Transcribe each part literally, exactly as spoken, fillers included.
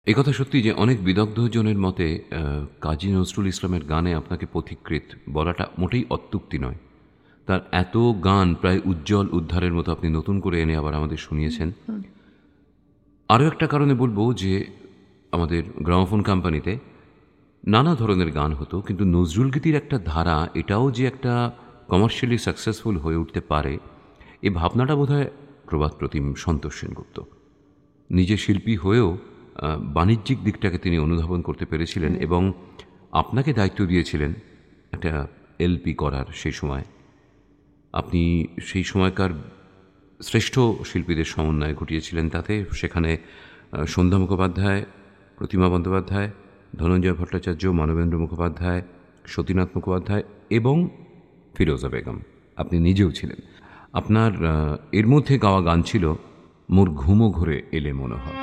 এই কথা সত্যি যে অনেক বিদগ্ধজনের মতে কাজী নজরুল ইসলামের গানে আপনাকে পথিকৃৎ বলাটা মোটেই অত্যুক্তি নয়। তার এত গান প্রায় উজ্জ্বল উদ্ধারের মতো আপনি নতুন করে এনে আবার আমাদের শুনিয়েছেন। আরও একটা কারণে বলবো যে আমাদের গ্রামোফোন কোম্পানিতে নানা ধরনের গান হতো, কিন্তু নজরুল গীতির একটা ধারা, এটাও যে একটা কমার্শিয়ালি সাকসেসফুল হয়ে উঠতে পারে, এই ভাবনাটা বোধহয় প্রবাদ প্রতিম সন্তোষ সেনগুপ্ত। নিজে শিল্পী হয়েও বাণিজ্যিক দিকটাকে তিনি অনুধাবন করতে পেরেছিলেন এবং আপনাকে দায়িত্ব দিয়েছিলেন একটা এলপি করার। সেই সময় আপনি সেই সময়কার শ্রেষ্ঠ শিল্পীদের সমন্বয় ঘটিয়েছিলেন তাতে। সেখানে সন্ধ্যা মুখোপাধ্যায়, প্রতিমা বন্দ্যোপাধ্যায়, ধনঞ্জয় ভট্টাচার্য, মানবেন্দ্র মুখোপাধ্যায়, সতীনাথ মুখোপাধ্যায় এবং ফিরোজা বেগম, আপনি নিজেও ছিলেন। আপনার এর মধ্যে গাওয়া গান ছিল মোর ঘুমো ঘরে এলে মনোহর।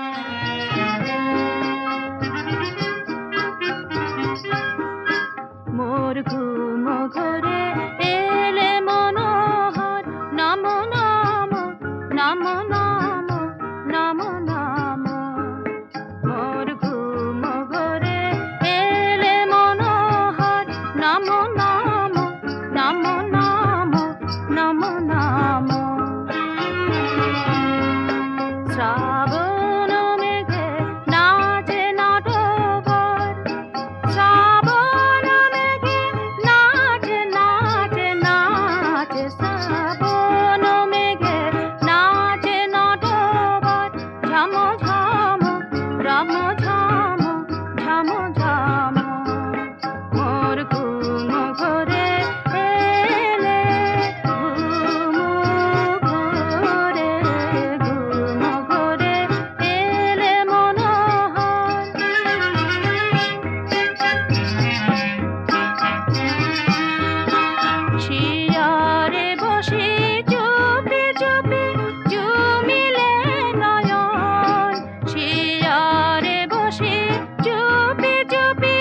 মোর ঘুমো ঘরে এলে মনোহর, নাম নাম নাম নাম নাম নাম। মোর ঘুমো ঘরে এলে মনোহর, নাম নাম নাম নাম নাম নাম। শ্রাবণ মেঘে নাচে নাটবর, শ্রাবণ মেঘে নাচে নাচে নাচে, শ্রাবণ মেঘে নাচে নাটবর। ঝাম ঝাম রাম ঝাম ঝাম ঝাম। মোর ঘুমো ঘরে এলে, ঘুমো ঘরে ঘুমো ঘরে এলে মনোহর। শিয়ারে বসে চুপি চুপি চুমিলে নয়ন, শিয়ারে বসে চুপি চুপি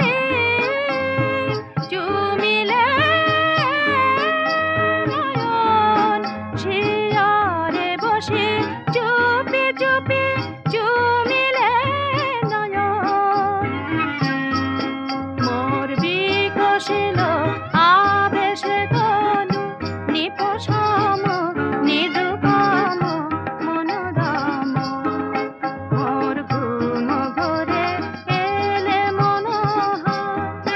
চুমিলে নয়ন, শিয়ারে বসে চুপি চুপি চুমিলে নয়ন। মোর বিকশিল আবেশে তনু, নিপসম নিরুপম মনোরম। মোর ঘুমো ঘরে এলে মনোহর।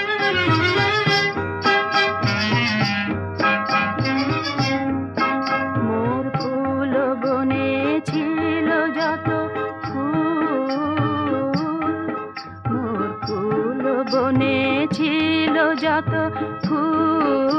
মোর ফুল বনে ছিল যত ফুল, মোর ফুল বনে ছিল যত ফুল,